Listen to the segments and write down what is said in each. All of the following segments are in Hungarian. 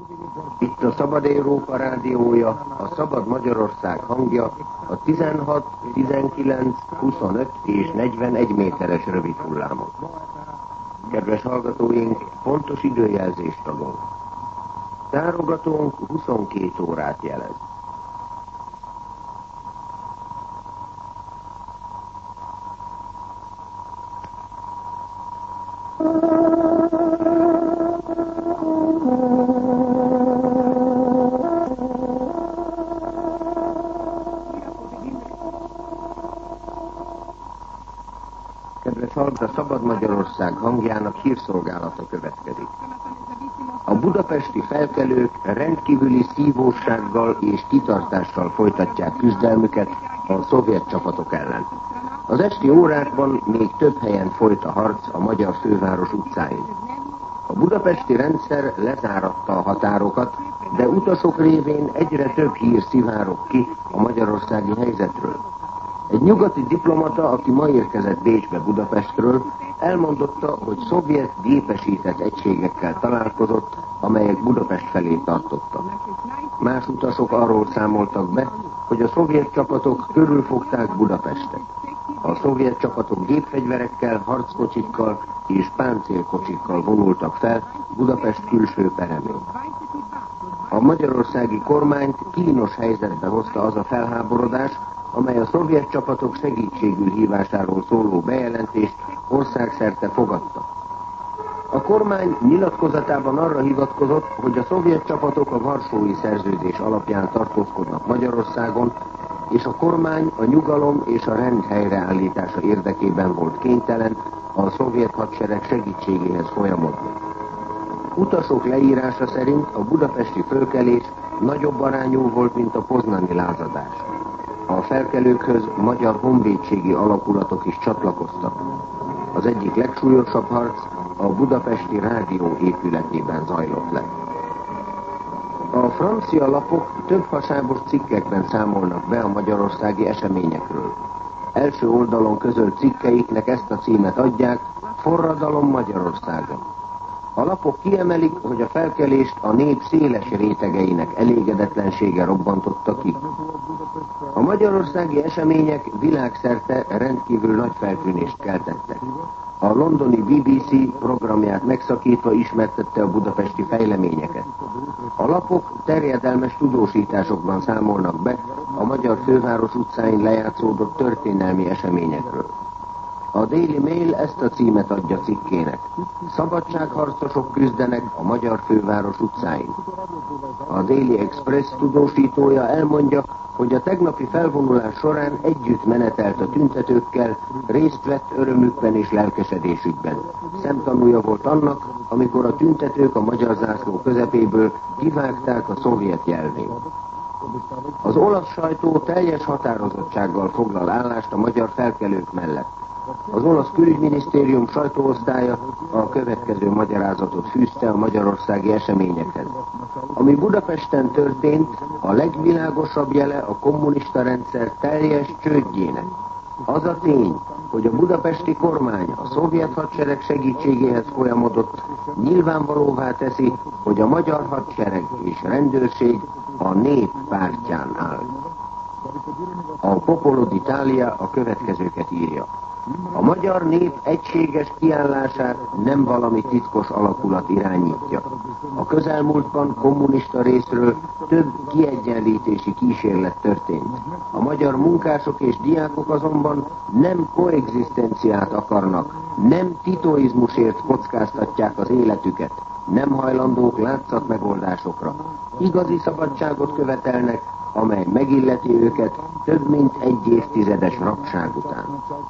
Itt a Szabad Európa rádiója, a Szabad Magyarország hangja, a 16, 19, 25 és 41 méteres rövid hullámon. Kedves hallgatóink, pontos időjelzést adunk. Tárogatónk 22 órát jelez. A Szabad Magyarország hangjának hírszolgálata következik. A budapesti felkelők rendkívüli szívósággal és kitartással folytatják küzdelmüket a szovjet csapatok ellen. Az esti órákban még több helyen folyt a harc a magyar főváros utcáin. A budapesti rendszer lezáratta a határokat, de utasok révén egyre több hír szivárog ki a magyarországi helyzetről. Egy nyugati diplomata, aki ma érkezett Bécsbe Budapestről, elmondotta, hogy szovjet gépesített egységekkel találkozott, amelyek Budapest felé tartottak. Más utasok arról számoltak be, hogy a szovjet csapatok körülfogták Budapestet. A szovjet csapatok gépfegyverekkel, harckocsikkal és páncélkocsikkal vonultak fel Budapest külső peremén. A magyarországi kormányt kínos helyzetbe hozta az a felháborodás, amely a szovjet csapatok segítségül hívásáról szóló bejelentést országszerte fogadta. A kormány nyilatkozatában arra hivatkozott, hogy a szovjet csapatok a Varsói Szerződés alapján tartózkodnak Magyarországon, és a kormány a nyugalom és a rend helyreállítása érdekében volt kénytelen a szovjet hadsereg segítségéhez folyamodni. Utasok leírása szerint a budapesti fölkelés nagyobb arányú volt, mint a poznani lázadás. A felkelőkhöz magyar honvédségi alakulatok is csatlakoztak. Az egyik legsúlyosabb harc a budapesti rádió épületében zajlott le. A francia lapok több hasábos cikkekben számolnak be a magyarországi eseményekről. Első oldalon közölt cikkeiknek ezt a címet adják: Forradalom Magyarországon. A lapok kiemelik, hogy a felkelést a nép széles rétegeinek elégedetlensége robbantotta ki. A magyarországi események világszerte rendkívül nagy feltűnést keltettek. A londoni BBC programját megszakítva ismertette a budapesti fejleményeket. A lapok terjedelmes tudósításokban számolnak be a magyar főváros utcáin lejátszódott történelmi eseményekről. A Daily Mail ezt a címet adja cikkének: Szabadságharcosok küzdenek a magyar főváros utcáin. A Daily Express tudósítója elmondja, hogy a tegnapi felvonulás során együtt menetelt a tüntetőkkel, részt vett örömükben és lelkesedésükben. Szemtanúja volt annak, amikor a tüntetők a magyar zászló közepéből kivágták a szovjet jelvényt. Az olasz sajtó teljes határozottsággal foglal állást a magyar felkelők mellett. Az olasz külügyminisztérium sajtóosztálya a következő magyarázatot fűzte a magyarországi eseményekhez. Ami Budapesten történt, a legvilágosabb jele a kommunista rendszer teljes csődjének. Az a tény, hogy a budapesti kormány a szovjet hadsereg segítségéhez folyamodott, nyilvánvalóvá teszi, hogy a magyar hadsereg és rendőrség a nép pártján áll. A Popolo d'Italia a következőket írja: a magyar nép egységes kiállását nem valami titkos alakulat irányítja. A közelmúltban kommunista részről több kiegyenlítési kísérlet történt. A magyar munkások és diákok azonban nem koexisztenciát akarnak, nem titoizmusért kockáztatják az életüket, nem hajlandók látszatmegoldásokra. Igazi szabadságot követelnek, amely megilleti őket több mint egy évtizedes rabság után.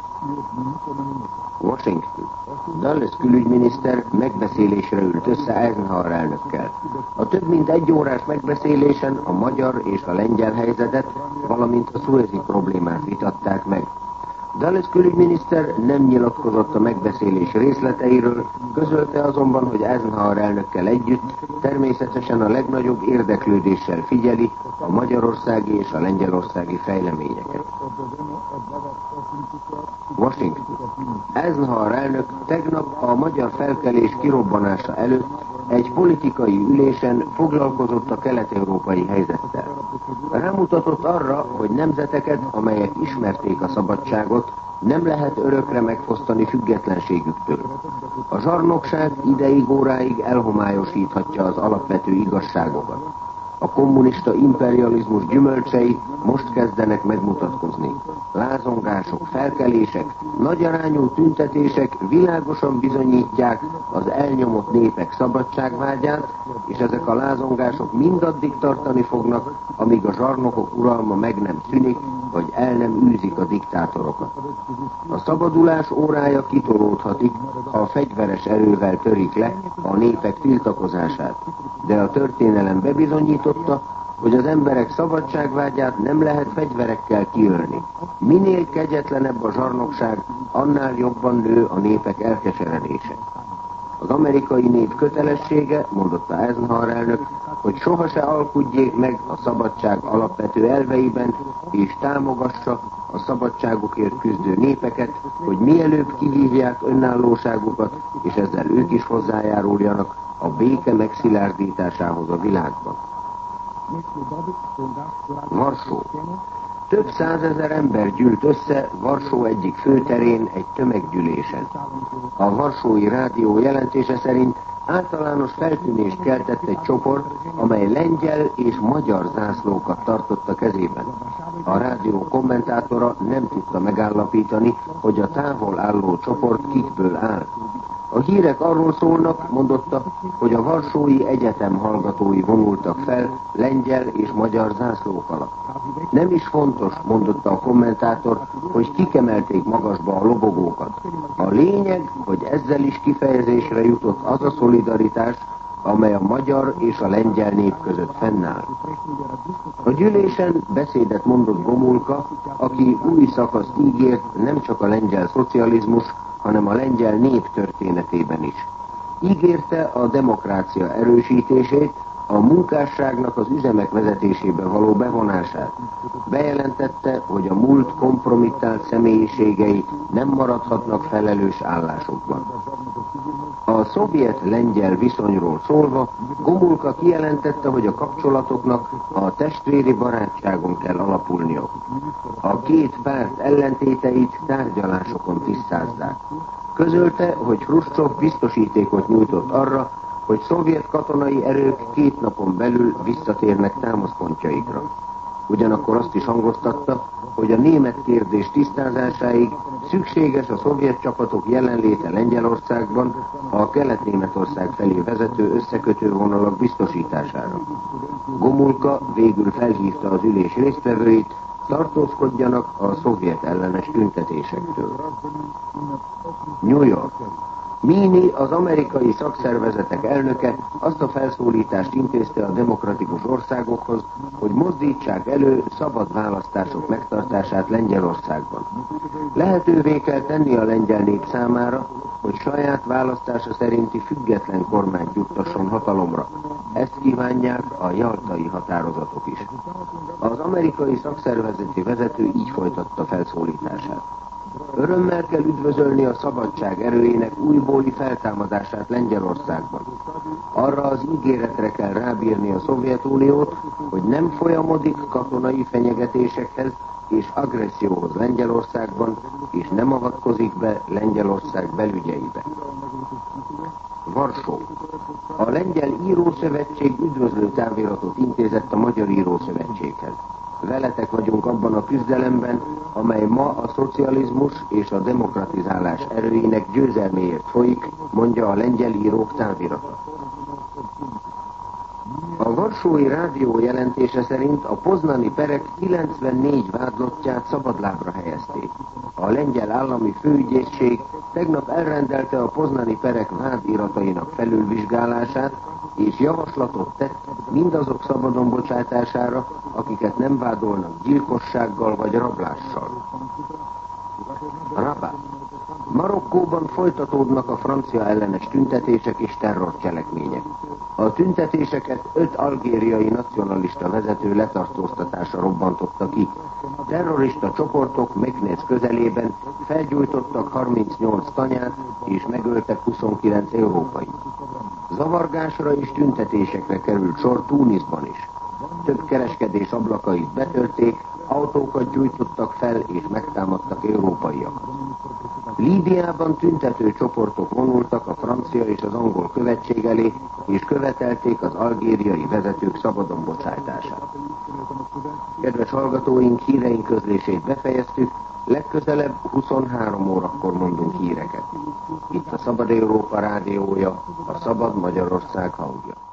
Washington. Dulles külügyminiszter megbeszélésre ült össze Eisenhower elnökkel. A több mint egy órás megbeszélésen a magyar és a lengyel helyzetet, valamint a szuezi problémát vitatták meg. Dulles külügyminiszter nem nyilatkozott a megbeszélés részleteiről, közölte azonban, hogy Eisenhower elnökkel együtt természetesen a legnagyobb érdeklődéssel figyeli a magyarországi és a lengyelországi fejleményeket. Washington. Eisenhower elnök tegnap a magyar felkelés kirobbanása előtt egy politikai ülésen foglalkozott a kelet-európai helyzettel. Rámutatott arra, hogy nemzeteket, amelyek ismerték a szabadságot, nem lehet örökre megfosztani függetlenségüktől. A zsarnokság ideig óráig elhomályosíthatja az alapvető igazságokat. A kommunista imperializmus gyümölcsei most kezdenek megmutatkozni. Lázongások, felkelések, nagyarányú tüntetések világosan bizonyítják az elnyomott népek szabadságvágyát, és ezek a lázongások mindaddig tartani fognak, amíg a zsarnokok uralma meg nem szűnik, vagy el nem űzik a diktátorokat. A szabadulás órája kitolódhatik, ha a fegyveres erővel törik le a népek tiltakozását, de a történelem bebizonyította, hogy az emberek szabadságvágyát nem lehet fegyverekkel kiölni. Minél kegyetlenebb a zsarnokság, annál jobban nő a népek elkeseredése. Az amerikai nép kötelessége, mondotta Eisenhower elnök, hogy soha se alkudjék meg a szabadság alapvető elveiben, és támogassa a szabadságukért küzdő népeket, hogy mielőbb kivívják önállóságukat, és ezzel ők is hozzájáruljanak a béke megszilárdításához a világban. Varsó. Több százezer ember gyűlt össze Varsó egyik főterén egy tömeggyűlésen. A Varsói Rádió jelentése szerint általános feltűnést keltett egy csoport, amely lengyel és magyar zászlókat tartott a kezében. A rádió kommentátora nem tudta megállapítani, hogy a távol álló csoport kikből áll. A hírek arról szólnak, mondotta, hogy a Varsói Egyetem hallgatói vonultak fel lengyel és magyar zászlók alatt. Nem is fontos, mondotta a kommentátor, hogy kikemelték magasba a lobogókat. A lényeg, hogy ezzel is kifejezésre jutott az a szolidaritás, amely a magyar és a lengyel nép között fennáll. A gyűlésen beszédet mondott Gomulka, aki új szakaszt ígért nem csak a lengyel szocializmus, hanem a lengyel nép történetében is. Ígérte a demokrácia erősítését, a munkásságnak az üzemek vezetésébe való bevonását. Bejelentette, hogy a múlt kompromittált személyiségei nem maradhatnak felelős állásokban. A szovjet-lengyel viszonyról szólva, Gomulka kijelentette, hogy a kapcsolatoknak a testvéri barátságon kell alapulniuk. A két párt ellentéteit tárgyalásokon tisztázzák. Közölte, hogy Hruscsov biztosítékot nyújtott arra, hogy szovjet katonai erők 2 napon belül visszatérnek támaszpontjaikra. Ugyanakkor azt is hangoztatta, hogy a német kérdés tisztázásáig szükséges a szovjet csapatok jelenléte Lengyelországban a Kelet-Németország felé vezető összekötővonalak biztosítására. Gomulka végül felhívta az ülés résztvevőit, tartózkodjanak a szovjet ellenes tüntetésektől. New York. Meany, az amerikai szakszervezetek elnöke azt a felszólítást intézte a demokratikus országokhoz, hogy mozdítsák elő szabad választások megtartását Lengyelországban. Lehetővé kell tenni a lengyel nép számára, hogy saját választása szerinti független kormányt juttasson hatalomra. Ezt kívánják a jaltai határozatok is. Az amerikai szakszervezeti vezető így folytatta felszólítását. Örömmel kell üdvözölni a szabadság erőjének újbóli feltámadását Lengyelországban. Arra az ígéretre kell rábírni a Szovjetuniót, hogy nem folyamodik katonai fenyegetésekhez és agresszióhoz Lengyelországban, és nem avatkozik be Lengyelország belügyeibe. Varsó. A Lengyel Írószövetség üdvözlő táviratot intézett a Magyar Írószövetséghez. Veletek vagyunk abban a küzdelemben, amely ma a szocializmus és a demokratizálás erőinek győzelméért folyik, mondja a lengyel írók távirata. A Varsói Rádió jelentése szerint a poznani perek 94 vádlottját szabadlábra helyezték. A lengyel állami főügyészség tegnap elrendelte a poznani perek vádiratainak felülvizsgálását, és javaslatot tett mindazok szabadon bocsátására, akiket nem vádolnak gyilkossággal vagy rablással. Rabat. Marokkóban folytatódnak a francia ellenes tüntetések és terrorcselekmények. A tüntetéseket 5 algériai nacionalista vezető letartóztatása robbantotta ki. Terrorista csoportok Meknès közelében felgyújtottak 38 tanyát és megöltek 29 európai. Zavargásra és tüntetésekre került sor Tunisban is. Több kereskedés ablakait betörték, autókat gyújtottak fel és megtámadtak európaiak. Líbiában tüntető csoportok vonultak a francia és az angol követség elé, és követelték az algériai vezetők szabadon bocsátását. Kedves hallgatóink, híreink közlését befejeztük, legközelebb 23 órakor mondunk híreket. Itt a Szabad Európa rádiója, a Szabad Magyarország hangja.